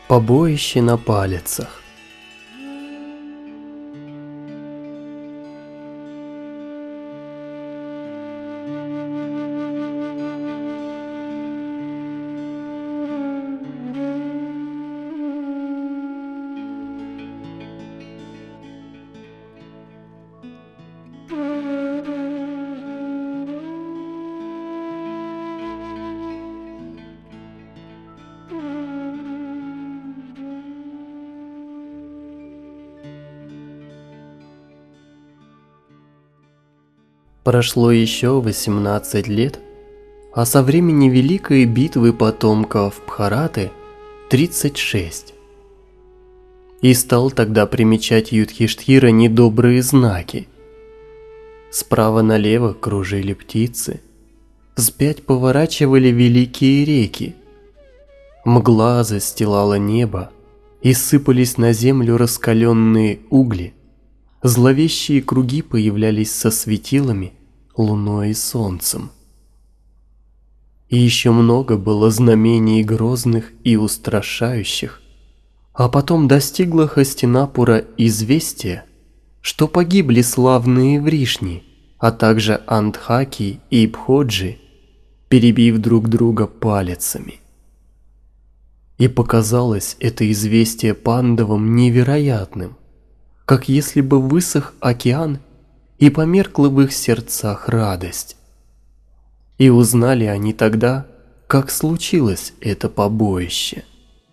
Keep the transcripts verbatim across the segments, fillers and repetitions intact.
Побоище на Палицах. Прошло еще восемнадцать лет, а со времени Великой битвы потомков Бхараты тридцать шесть. И стал тогда примечать Юдхиштхира недобрые знаки. Справа налево кружили птицы, вспять поворачивали великие реки. Мгла застилала небо, и сыпались на землю раскаленные угли. Зловещие круги появлялись со светилами, луной и солнцем. И еще много было знамений грозных и устрашающих. А потом достигло Хастинапура известие, что погибли славные Вришни, а также Андхаки и Бходжи, перебив друг друга палицами. И показалось это известие Пандавам невероятным, как если бы высох океан и померкла в их сердцах радость. И узнали они тогда, как случилось это побоище.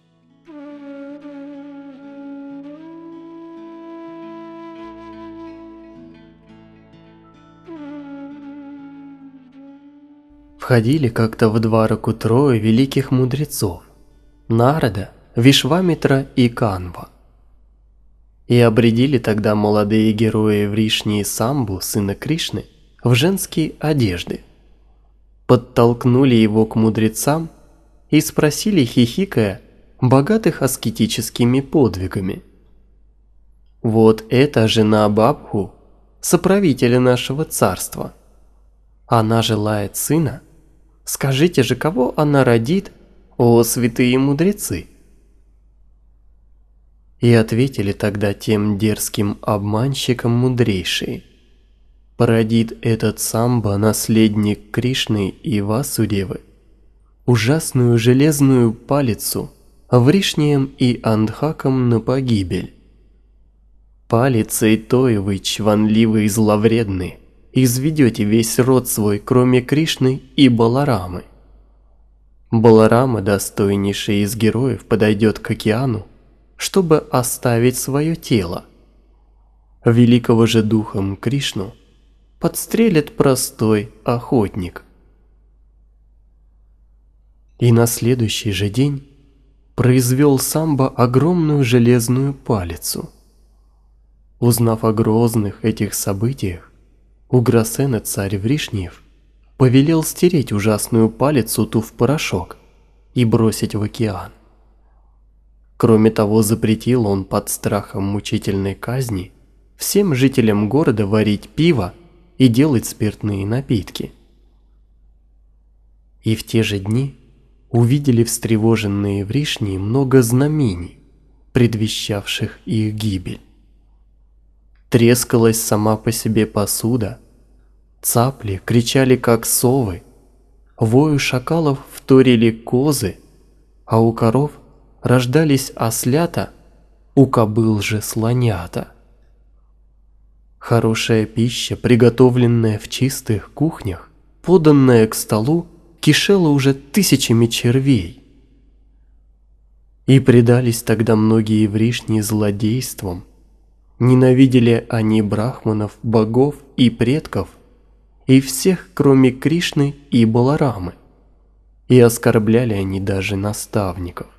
Входили как-то в Двараку трое великих мудрецов – Нарада, Вишвамитра и Канва. И обрядили тогда молодые герои Вришни и Самбу, сына Кришны, в женские одежды. Подтолкнули его к мудрецам и спросили, хихикая, богатых аскетическими подвигами. «Вот эта жена Бабху, соправителя нашего царства. Она желает сына. Скажите же, кого она родит, о святые мудрецы?» И ответили тогда тем дерзким обманщикам мудрейшие: породит этот Самба, наследник Кришны и Васудевы, ужасную железную палицу Вришниям и Андхакам на погибель. Палицей той вы, чванливые и зловредные, изведете весь род свой, кроме Кришны и Баларамы. Баларама, достойнейший из героев, подойдет к океану, чтобы оставить свое тело. Великого же духом Кришну подстрелит простой охотник. И на следующий же день произвел Самба огромную железную палицу. Узнав о грозных этих событиях, Уграсена, царь Вришниев, повелел стереть ужасную палицу ту в порошок и бросить в океан. Кроме того, запретил он под страхом мучительной казни всем жителям города варить пиво и делать спиртные напитки. И в те же дни увидели встревоженные Вришни много знамений, предвещавших их гибель. Трескалась сама по себе посуда, цапли кричали как совы, вою шакалов вторили козы, а у коров рождались ослята, у кобыл же слонята. Хорошая пища, приготовленная в чистых кухнях, поданная к столу, кишела уже тысячами червей. И предались тогда многие Вришни злодействам. Ненавидели они брахманов, богов и предков, и всех, кроме Кришны и Баларамы, и оскорбляли они даже наставников.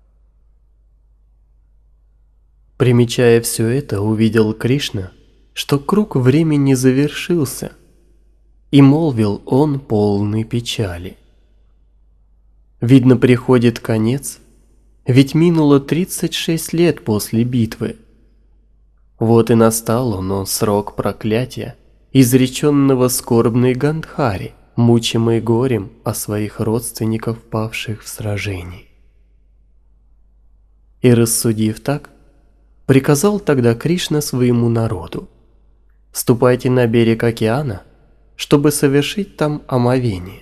Примечая все это, увидел Кришна, что круг времени завершился, и молвил он полной печали: «Видно, приходит конец, ведь минуло тридцать шесть лет после битвы. Вот и настал он, он срок проклятия, изреченного скорбной Гандхари, мучимой горем, о своих родственников, павших в сражении. И рассудив так, приказал тогда Кришна своему народу: «Ступайте на берег океана, чтобы совершить там омовение».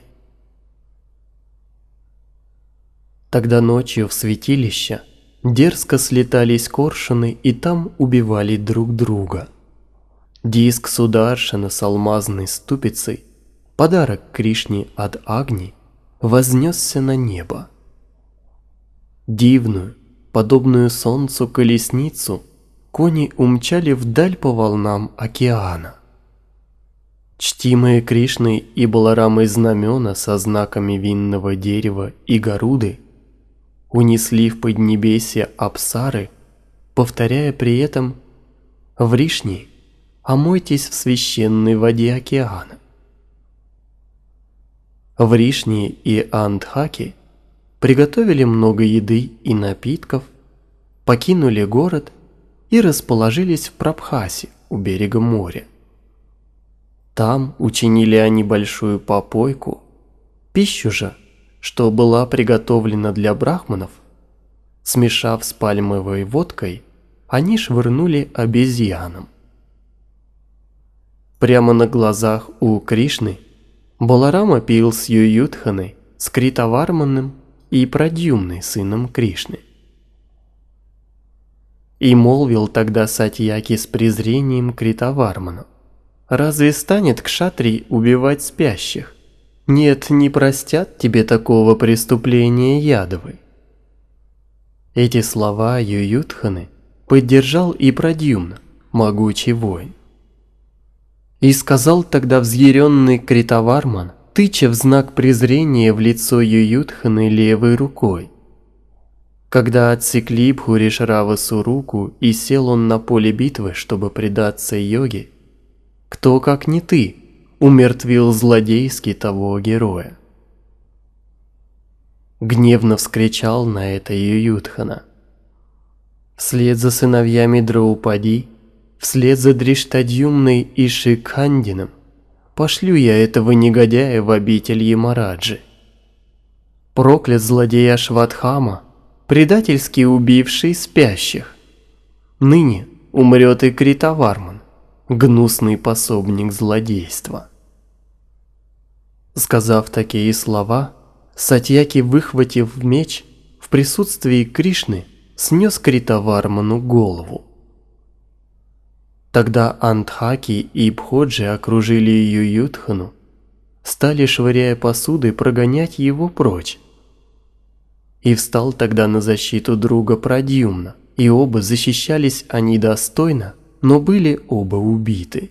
Тогда ночью в святилище дерзко слетались коршуны и там убивали друг друга. Диск Сударшана с алмазной ступицей, подарок Кришне от Агни, вознесся на небо. Дивную, подобную солнцу колесницу, кони умчали вдаль по волнам океана. Чтимые Кришной и Баларамой знамена со знаками винного дерева и Гаруды унесли в поднебесье Апсары, повторяя при этом: «Вришни, омойтесь в священной воде океана». Вришни и Андхаки приготовили много еды и напитков, покинули город и расположились в Прабхасе у берега моря. Там учинили они большую попойку, пищу же, что была приготовлена для брахманов, смешав с пальмовой водкой, они швырнули обезьянам. Прямо на глазах у Кришны Баларама пил с Ююдханой, с Критаварманом и Прадьюмной, сыном Кришны. И молвил тогда Сатьяки с презрением Критаварману: «Разве станет кшатрий убивать спящих? Нет, не простят тебе такого преступления Ядовы». Эти слова Ююдханы поддержал и Прадьюмна, могучий воин. И сказал тогда взъяренный Критаварман, тыча в знак презрения в лицо Ююдханы левой рукой. Когда отсекли Бхуришравасу руку и сел он на поле битвы, чтобы предаться йоге, кто, как не ты, умертвил злодейски того героя? Гневно вскричал на это Ююдхана: «Вслед за сыновьями Драупади, вслед за Дриштадьюмной и Шикхандином пошлю я этого негодяя в обитель Ямараджи. Проклят злодей Ашватхама, предательски убивший спящих. Ныне умрет и Критаварман, гнусный пособник злодейства». Сказав такие слова, Сатьяки, выхватив меч, в присутствии Кришны снес Критаварману голову. Тогда Андхаки и Бходжи окружили Ююдхану, стали, швыряя посудой, прогонять его прочь. И встал тогда на защиту друга Прадьюмна, и оба защищались они достойно, но были оба убиты.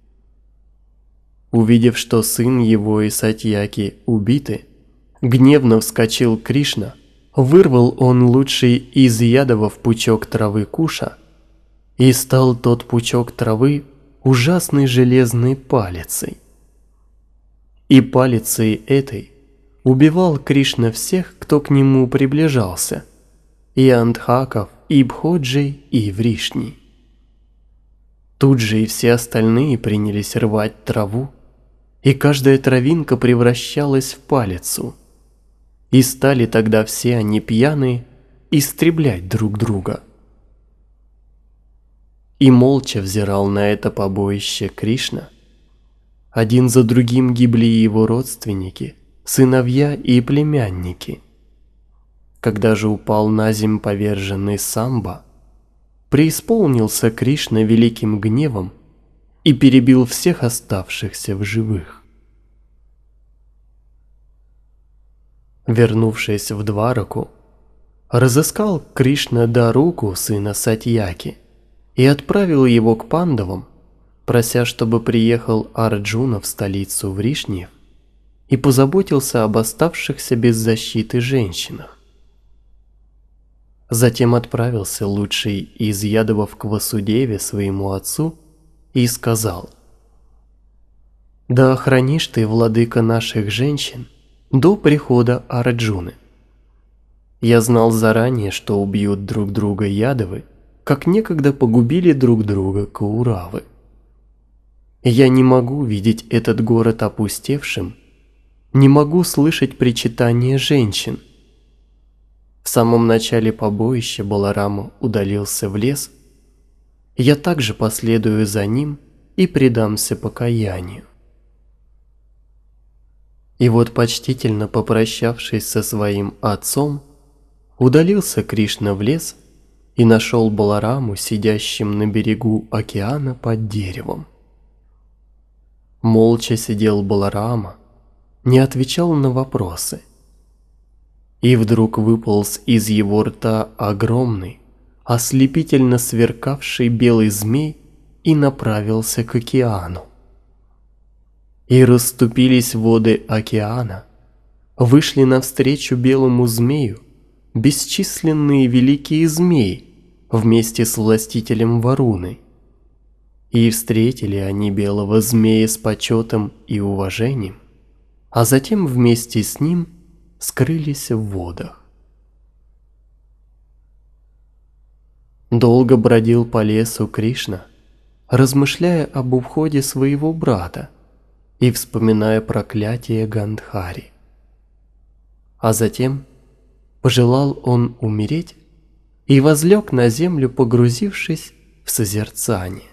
Увидев, что сын его и Сатьяки убиты, гневно вскочил Кришна, вырвал он лучший из ядовов пучок травы куша, и стал тот пучок травы ужасной железной палицей. И палицей этой убивал Кришна всех, кто к нему приближался, и Андхаков, и Бходжей, и Вришни. Тут же и все остальные принялись рвать траву, и каждая травинка превращалась в палицу. И стали тогда все они пьяные истреблять друг друга. И молча взирал на это побоище Кришна. Один за другим гибли его родственники, сыновья и племянники. Когда же упал наземь поверженный Самба, преисполнился Кришна великим гневом и перебил всех оставшихся в живых. Вернувшись в Двараку, разыскал Кришна Даруку, сына Сатьяки, и отправил его к пандавам, прося, чтобы приехал Арджуна в столицу Вришниев и позаботился об оставшихся без защиты женщинах. Затем отправился лучший из ядовов к Васудеве, своему отцу, и сказал: «Да охранишь ты, владыка наших женщин, до прихода Арджуны. Я знал заранее, что убьют друг друга ядовы, как некогда погубили друг друга Кауравы. Я не могу видеть этот город опустевшим, не могу слышать причитания женщин. В самом начале побоища Баларама удалился в лес. Я также последую за ним и предамся покаянию. И вот, почтительно попрощавшись со своим отцом, удалился Кришна в лес и нашел Балараму сидящим на берегу океана под деревом. Молча сидел Баларама, не отвечал на вопросы. И вдруг выполз из его рта огромный, ослепительно сверкавший белый змей и направился к океану. И расступились воды океана, вышли навстречу белому змею бесчисленные великие змеи вместе с властителем Варуной. И встретили они белого змея с почетом и уважением, а затем вместе с ним скрылись в водах. Долго бродил по лесу Кришна, размышляя об уходе своего брата и вспоминая проклятие Гандхари. А затем пожелал он умереть и возлег на землю, погрузившись в созерцание.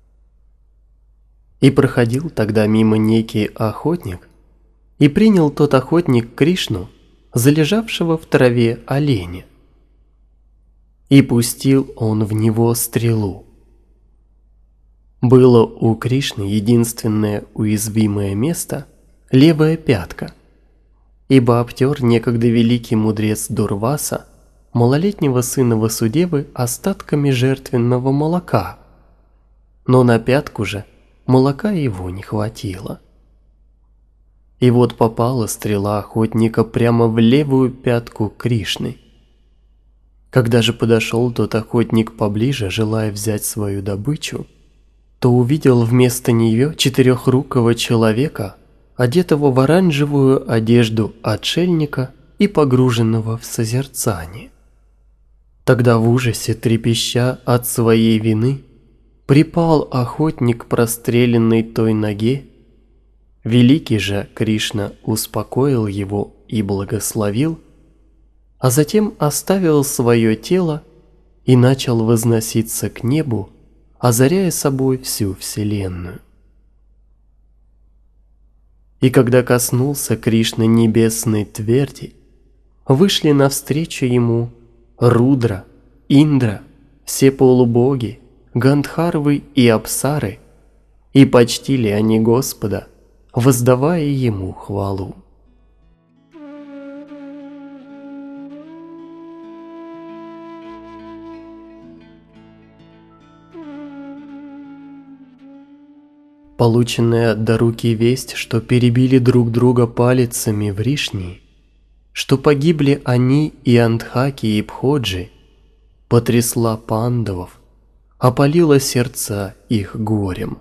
И проходил тогда мимо некий охотник, и принял тот охотник Кришну за лежавшего в траве оленя. И пустил он в него стрелу. Было у Кришны единственное уязвимое место – левая пятка, ибо обтер некогда великий мудрец Дурваса малолетнего сына Васудевы остатками жертвенного молока, но на пятку же молока его не хватило. И вот попала стрела охотника прямо в левую пятку Кришны. Когда же подошел тот охотник поближе, желая взять свою добычу, то увидел вместо нее четырехрукого человека, одетого в оранжевую одежду отшельника и погруженного в созерцание. Тогда в ужасе, трепеща от своей вины, припал охотник к простреленной той ноге. Великий же Кришна успокоил его и благословил, а затем оставил свое тело и начал возноситься к небу, озаряя собой всю вселенную. И когда коснулся Кришна небесной тверди, вышли навстречу ему Рудра, Индра, все полубоги, Гандхарвы и Апсары, и почтили они Господа, воздавая ему хвалу. Полученная от Даруки весть, что перебили друг друга палицами в Ришни, что погибли они и Андхаки, и Пходжи, потрясла пандавов, опалила сердца их горем.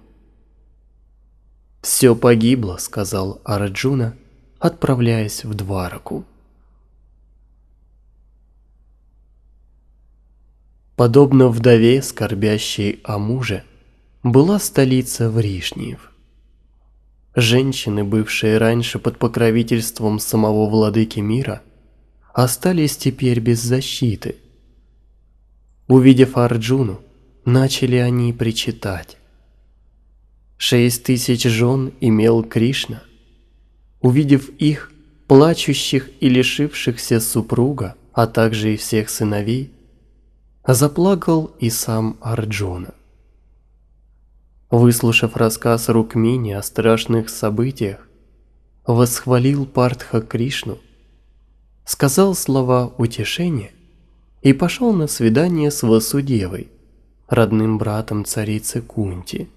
«Все погибло», — сказал Арджуна, отправляясь в Двараку. Подобно вдове, скорбящей о муже, была столица Вришниев. Женщины, бывшие раньше под покровительством самого владыки мира, остались теперь без защиты. Увидев Арджуну, начали они причитать. Шесть тысяч жен имел Кришна. Увидев их, плачущих и лишившихся супруга, а также и всех сыновей, заплакал и сам Арджуна. Выслушав рассказ Рукмини о страшных событиях, восхвалил Партха Кришну, сказал слова утешения и пошел на свидание с Васудевой, родным братом царицы Кунти.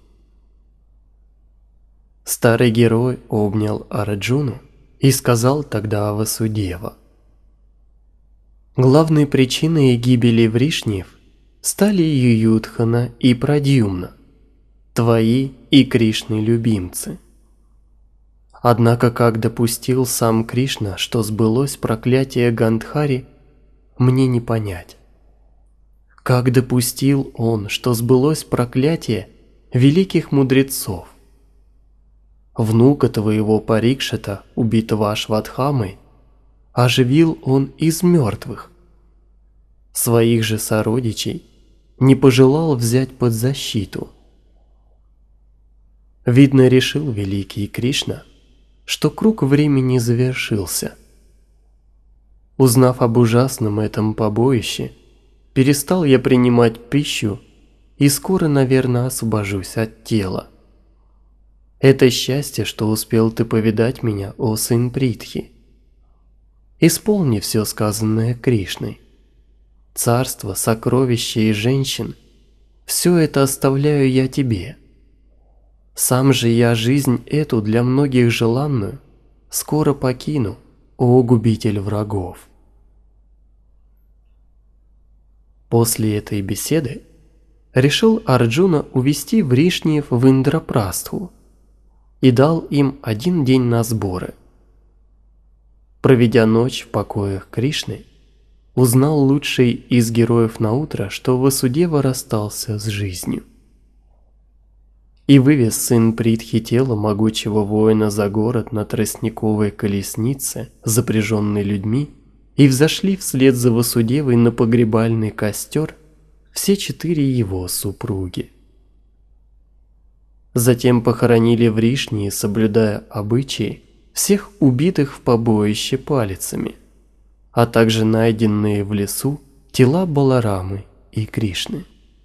Старый герой обнял Арджуну и сказал тогда Васудева: главной причиной гибели Вришниев стали Ююдхана и Прадьюмна, твои и Кришны любимцы. Однако как допустил сам Кришна, что сбылось проклятие Гандхари, мне не понять. Как допустил он, что сбылось проклятие великих мудрецов? Внука твоего Парикшита, убитого Ашватхамой, оживил он из мертвых своих же сородичей не пожелал взять под защиту. Видно, решил великий Кришна, что круг времени завершился. Узнав об ужасном этом побоище, перестал я принимать пищу и скоро, наверное, освобожусь от тела. Это счастье, что успел ты повидать меня, о сын Притхи. Исполни все сказанное Кришной. Царство, сокровища и женщин – все это оставляю я тебе. Сам же я жизнь эту для многих желанную скоро покину, о губитель врагов. После этой беседы решил Арджуна увести Вришниев в Индрапрастху и дал им один день на сборы. Проведя ночь в покоях Кришны, узнал лучший из героев наутро, что Васудева расстался с жизнью. И вывез сын Притхи тело могучего воина за город на тростниковой колеснице, запряженной людьми, и взошли вслед за Васудевой на погребальный костер все четыре его супруги. Затем похоронили Вришнии, соблюдая обычаи, всех убитых в побоище палицами, а также найденные в лесу тела Баларамы и Кришны.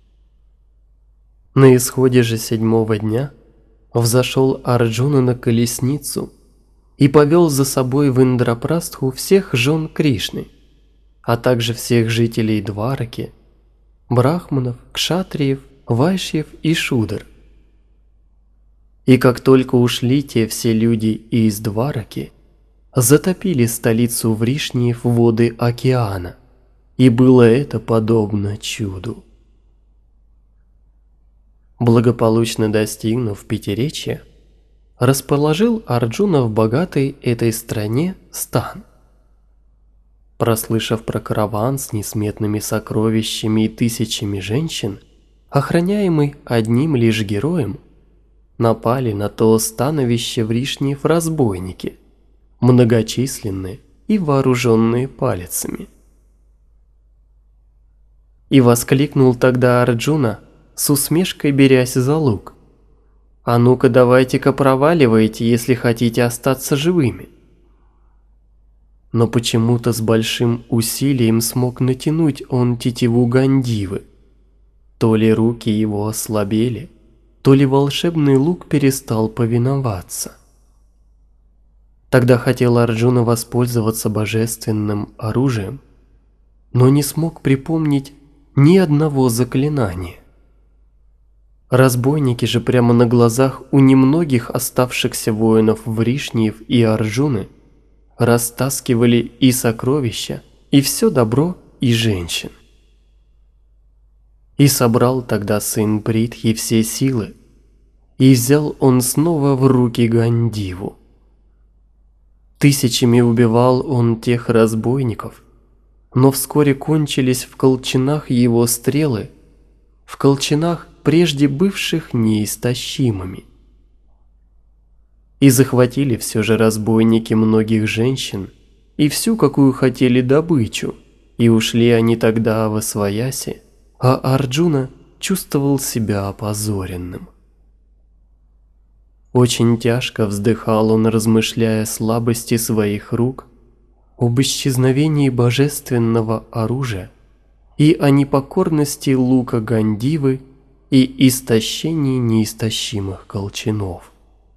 На исходе же седьмого дня взошел Арджуна на колесницу и повел за собой в Индрапрастху всех жен Кришны, а также всех жителей Двараки, брахманов, кшатриев, вайшьев и шудр. И как только ушли те все люди из Двараки, затопили столицу Вришниев воды океана, и было это подобно чуду. Благополучно достигнув Пятиречья, расположил Арджуна в богатой этой стране стан. Прослышав про караван с несметными сокровищами и тысячами женщин, охраняемый одним лишь героем, напали на то становище Вришниев разбойники, многочисленные и вооруженные палицами. И воскликнул тогда Арджуна, с усмешкой берясь за лук: «А ну-ка давайте-ка проваливайте, если хотите остаться живыми». Но почему-то с большим усилием смог натянуть он тетиву Гандивы. То ли руки его ослабели, то ли волшебный лук перестал повиноваться. Тогда хотел Арджуна воспользоваться божественным оружием, но не смог припомнить ни одного заклинания. Разбойники же прямо на глазах у немногих оставшихся воинов Вришниев и Арджуны растаскивали и сокровища, и все добро, и женщин. И собрал тогда сын Притхи все силы, и взял он снова в руки Гандиву. Тысячами убивал он тех разбойников, но вскоре кончились в колчанах его стрелы, в колчанах, прежде бывших неистощимыми. И захватили все же разбойники многих женщин и всю, какую хотели, добычу, и ушли они тогда восвояси, а Арджуна чувствовал себя опозоренным. Очень тяжко вздыхал он, размышляя о слабости своих рук, об исчезновении божественного оружия и о непокорности лука Гандивы и истощении неистощимых колчанов.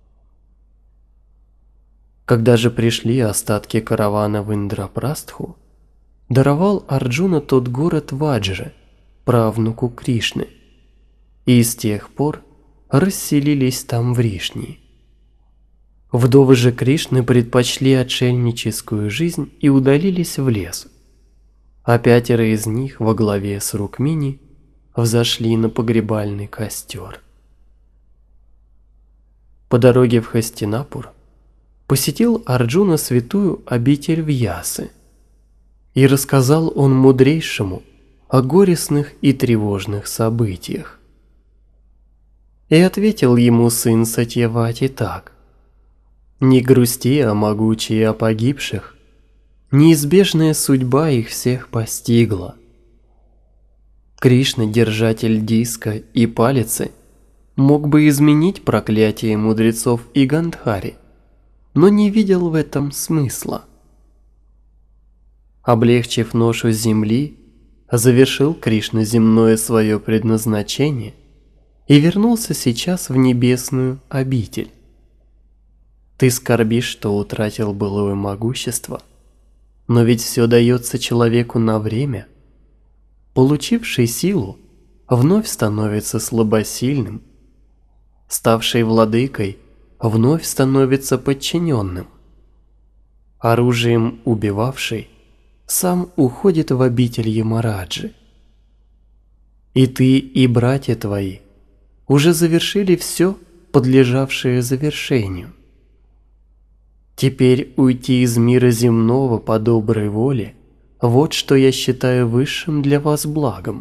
Когда же пришли остатки каравана в Индрапрастху, даровал Арджуна тот город Ваджра, правнуку Кришны, и с тех пор расселились там Вришнии. Вдовы же Кришны предпочли отшельническую жизнь и удалились в лес, а пятеро из них во главе с Рукмини взошли на погребальный костер. По дороге в Хастинапур посетил Арджуна святую обитель Вьясы, и рассказал он мудрейшему о горестных и тревожных событиях. И ответил ему сын Сатьявати так: «Не грусти, о могучие, о погибших, неизбежная судьба их всех постигла, Кришна, держатель диска и палицы, мог бы изменить проклятие мудрецов и Гандхари, но не видел в этом смысла. Облегчив ношу земли, завершил Кришна земное свое предназначение и вернулся сейчас в небесную обитель. Ты скорбишь, что утратил былое могущество, но ведь все дается человеку на время. Получивший силу вновь становится слабосильным, ставший владыкой вновь становится подчиненным. Оружием убивавший сам уходит в обитель Ямараджи. И ты, и братья твои уже завершили все, подлежавшее завершению. Теперь уйти из мира земного по доброй воле – вот что я считаю высшим для вас благом.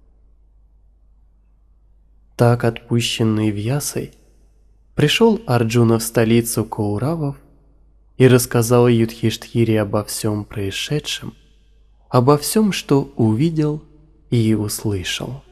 Так, отпущенный Вьясой, пришел Арджуна в столицу Кауравов и рассказал Юдхиштхире обо всем происшедшем, обо всем, что увидел и услышал.